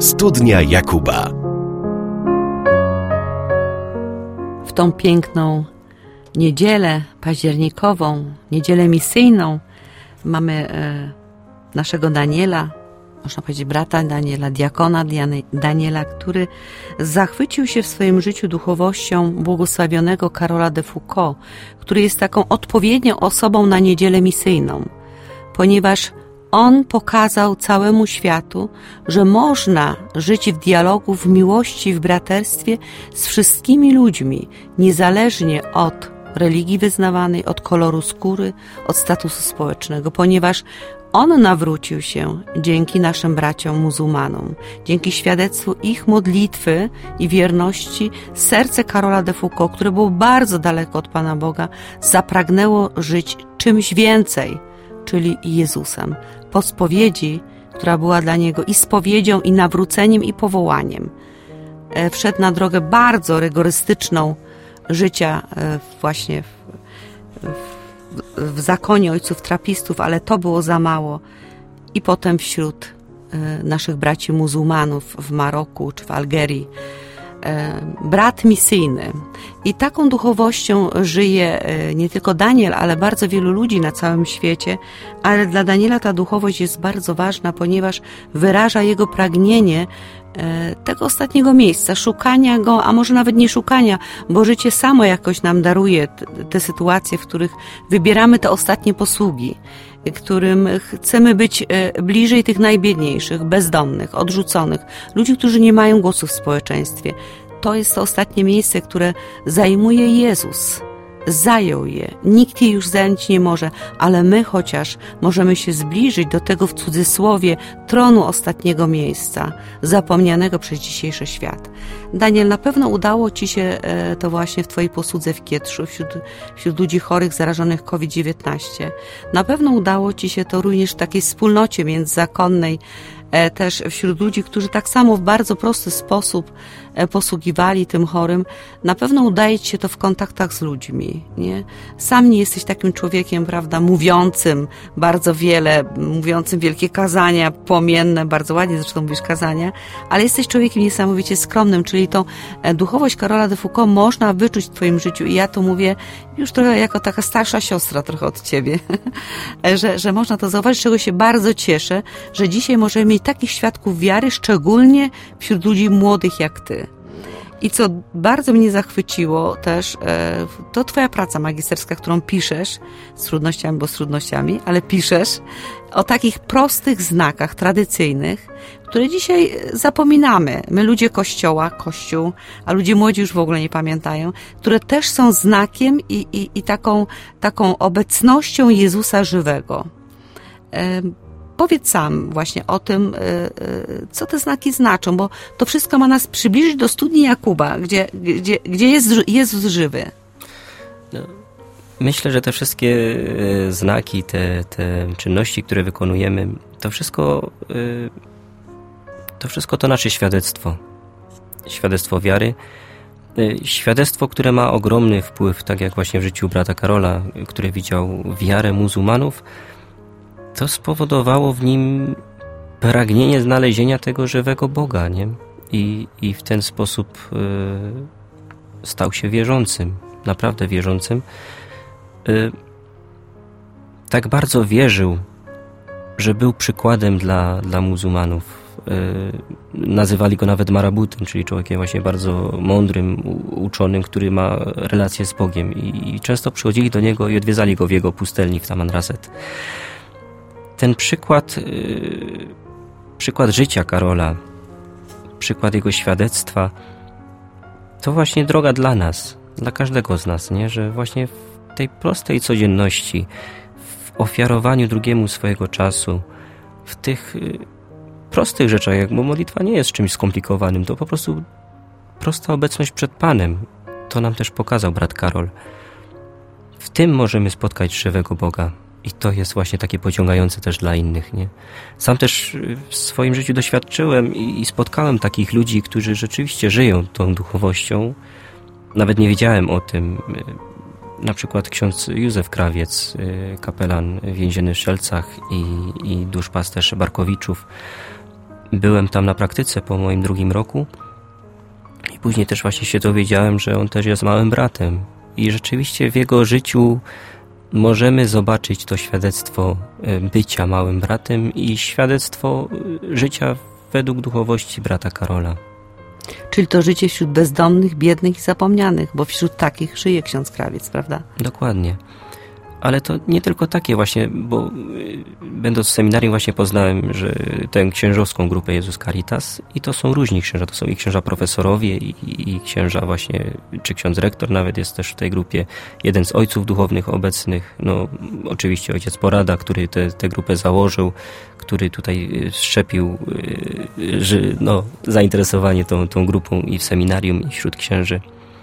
Studnia Jakuba. W tą piękną niedzielę październikową, niedzielę misyjną mamy naszego Daniela, można powiedzieć brata Daniela, diakona Daniela, który zachwycił się w swoim życiu duchowością błogosławionego Karola de Foucauld, który jest taką odpowiednią osobą na niedzielę misyjną, ponieważ on pokazał całemu światu, że można żyć w dialogu, w miłości, w braterstwie z wszystkimi ludźmi, niezależnie od religii wyznawanej, od koloru skóry, od statusu społecznego, ponieważ on nawrócił się dzięki naszym braciom muzułmanom, dzięki świadectwu ich modlitwy i wierności. Serce Karola de Foucauld, które było bardzo daleko od Pana Boga, zapragnęło żyć czymś więcej, czyli Jezusem. Po spowiedzi, która była dla niego i spowiedzią, i nawróceniem, i powołaniem, wszedł na drogę bardzo rygorystyczną życia właśnie w zakonie ojców trapistów, ale to było za mało. I potem wśród naszych braci muzułmanów w Maroku czy w Algierii, brat misyjny. I taką duchowością żyje nie tylko Daniel, ale bardzo wielu ludzi na całym świecie, ale dla Daniela ta duchowość jest bardzo ważna, ponieważ wyraża jego pragnienie tego ostatniego miejsca, szukania go, a może nawet nie szukania, bo życie samo jakoś nam daruje te sytuacje, w których wybieramy te ostatnie posługi, którym chcemy być bliżej tych najbiedniejszych, bezdomnych, odrzuconych, ludzi, którzy nie mają głosu w społeczeństwie. To jest to ostatnie miejsce, które zajmuje Jezus. Zajął je. Nikt jej już zająć nie może, ale my chociaż możemy się zbliżyć do tego, w cudzysłowie, tronu ostatniego miejsca, zapomnianego przez dzisiejszy świat. Daniel, na pewno udało Ci się to właśnie w Twojej posłudze w Kietrzu, wśród ludzi chorych, zarażonych COVID-19. Na pewno udało Ci się to również w takiej wspólnocie międzyzakonnej, też wśród ludzi, którzy tak samo w bardzo prosty sposób posługiwali tym chorym. Na pewno udaje Ci się to w kontaktach z ludźmi, nie? Sam nie jesteś takim człowiekiem, prawda, mówiącym bardzo wiele, mówiącym wielkie kazania, płomienne, bardzo ładnie zresztą mówisz kazania, ale jesteś człowiekiem niesamowicie skromnym, czyli tą duchowość Karola de Foucauld można wyczuć w Twoim życiu i ja to mówię już trochę jako taka starsza siostra trochę od Ciebie, że można to zauważyć, czego się bardzo cieszę, że dzisiaj możemy mieć takich świadków wiary, szczególnie wśród ludzi młodych jak Ty. I co bardzo mnie zachwyciło też, to Twoja praca magisterska, którą piszesz, z trudnościami, bo z trudnościami, ale piszesz o takich prostych znakach tradycyjnych, które dzisiaj zapominamy. My ludzie Kościoła, Kościół, a ludzie młodzi już w ogóle nie pamiętają, które też są znakiem i taką obecnością Jezusa żywego. Powiedz sam właśnie o tym, co te znaki znaczą, bo to wszystko ma nas przybliżyć do studni Jakuba, gdzie jest Jezus żywy. No, myślę, że te wszystkie znaki, te czynności, które wykonujemy, to wszystko to nasze świadectwo. Świadectwo wiary. Świadectwo, które ma ogromny wpływ, tak jak właśnie w życiu brata Karola, który widział wiarę muzułmanów, to spowodowało w nim pragnienie znalezienia tego żywego Boga, nie? I w ten sposób stał się wierzącym, naprawdę wierzącym. Tak bardzo wierzył, że był przykładem dla muzułmanów. Nazywali go nawet marabutem, czyli człowiekiem właśnie bardzo mądrym, uczonym, który ma relację z Bogiem. I często przychodzili do niego i odwiedzali go w jego pustelni w Tamanrasset. Ten przykład życia Karola, przykład jego świadectwa, to właśnie droga dla nas, dla każdego z nas, nie? Że właśnie w tej prostej codzienności, w ofiarowaniu drugiemu swojego czasu, w tych prostych rzeczach, jak bo modlitwa nie jest czymś skomplikowanym, to po prostu prosta obecność przed Panem. To nam też pokazał brat Karol. W tym możemy spotkać żywego Boga. I to jest właśnie takie pociągające też dla innych, nie? Sam też w swoim życiu doświadczyłem i spotkałem takich ludzi, którzy rzeczywiście żyją tą duchowością. Nawet nie wiedziałem o tym. Na przykład ksiądz Józef Krawiec, kapelan więzienny w Szelcach i duszpasterz Barkowiczów. byłem tam na praktyce po moim 2. roku i później też właśnie się dowiedziałem, że on też jest małym bratem. I rzeczywiście w jego życiu możemy zobaczyć to świadectwo bycia małym bratem i świadectwo życia według duchowości brata Karola. Czyli to życie wśród bezdomnych, biednych i zapomnianych, bo wśród takich żyje ksiądz Krawiec, prawda? Dokładnie. Ale to nie tylko takie właśnie, bo będąc w seminarium właśnie poznałem, że tę księżowską grupę Jezus Caritas i to są różni księża, to są i księża profesorowie i księża właśnie, czy ksiądz rektor nawet jest też w tej grupie, jeden z ojców duchownych obecnych, no oczywiście ojciec Porada, który tę grupę założył, który tutaj wszczepił zainteresowanie tą grupą i w seminarium i wśród księży.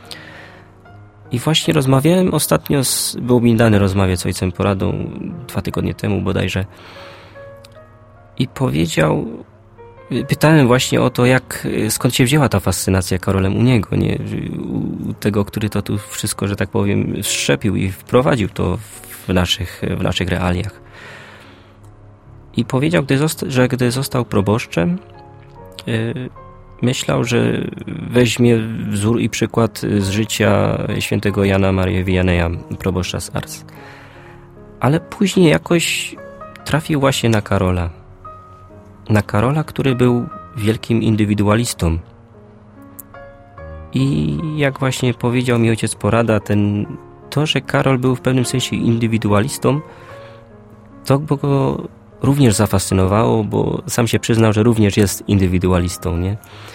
I właśnie rozmawiałem ostatnio, było mi dane rozmawiać z ojcem Poradą 2 tygodnie temu bodajże i pytałem właśnie o to, skąd się wzięła ta fascynacja Karolem u niego, nie? U tego, który to tu wszystko, że tak powiem, wszczepił i wprowadził to w naszych realiach. I powiedział, że gdy został proboszczem, myślał, że weźmie wzór i przykład z życia świętego Jana Marii Vianneya, proboszcza z Ars. Ale później jakoś trafił właśnie na Karola. Na Karola, który był wielkim indywidualistą. I jak właśnie powiedział mi ojciec Porada, to, że Karol był w pewnym sensie indywidualistą, to go również zafascynowało, bo sam się przyznał, że również jest indywidualistą, nie?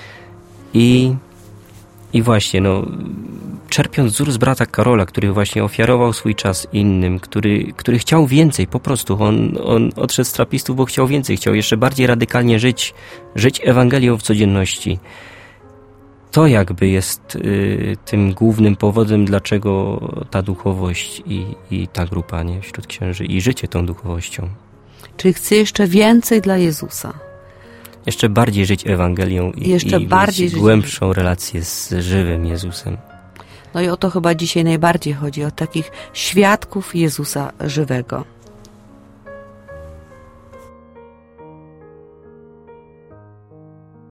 I właśnie, czerpiąc wzór z brata Karola, który właśnie ofiarował swój czas innym, który chciał więcej, po prostu on odszedł z trapistów, bo chciał więcej, chciał jeszcze bardziej radykalnie żyć Ewangelią w codzienności. To jakby jest tym głównym powodem, dlaczego ta duchowość i ta grupa, nie, wśród księży i życie tą duchowością. Czyli chce jeszcze więcej dla Jezusa. Jeszcze bardziej żyć Ewangelią i mieć głębszą relację z żywym Jezusem. No i o to chyba dzisiaj najbardziej chodzi, o takich świadków Jezusa żywego.